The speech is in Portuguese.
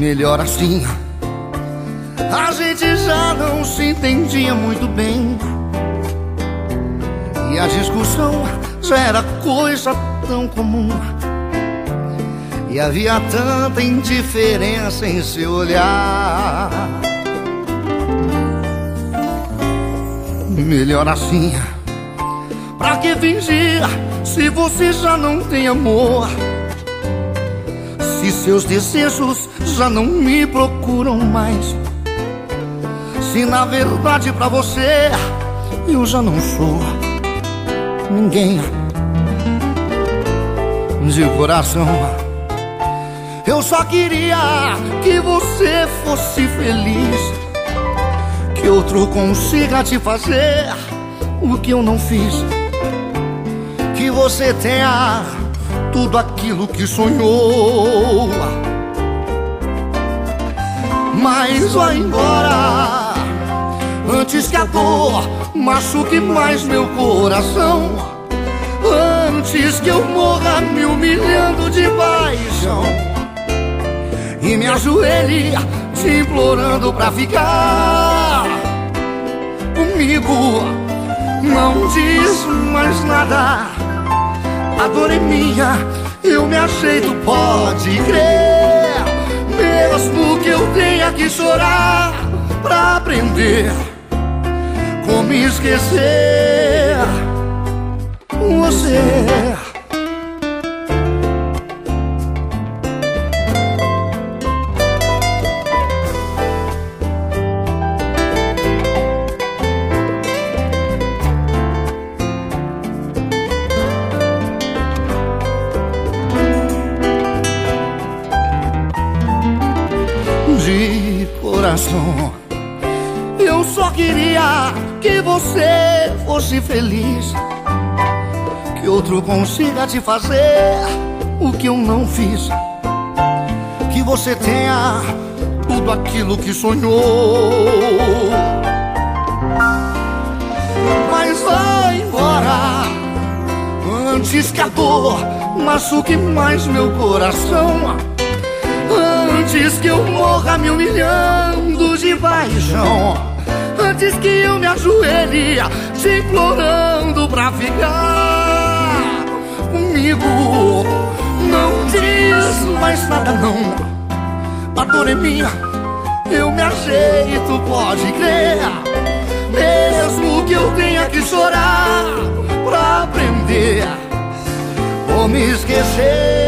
Melhor assim. A gente já não se entendia muito bem, e a discussão já era coisa tão comum, e havia tanta indiferença em seu olhar. Melhor assim. Pra que fingir se você já não tem amor? Se seus desejos já não me procuram mais? Se na verdade pra você eu já não sou ninguém de coração. Eu só queria que você fosse feliz, que outro consiga te fazer o que eu não fiz, que você tenha tudo aquilo que sonhou. Mas vá embora antes que a dor machuque mais meu coração, antes que eu morra me humilhando de paixão e me ajoelhe te implorando pra ficar comigo. Não diz mais nada, a dor é minha, eu me ajeito, pode crer. Mesmo que eu tenha que chorar pra aprender como esquecer você. De coração, eu só queria que você fosse feliz, que outro consiga te fazer o que eu não fiz, que você tenha tudo aquilo que sonhou. Mas vai embora antes que a dor machuque mais meu coração, antes que eu morra me humilhando de paixão, antes que eu me ajoelhe te implorando pra ficar comigo. Não diz mais nada não, a dor é minha, eu me ajeito, pode crer. Mesmo que eu tenha que chorar pra aprender como esquecer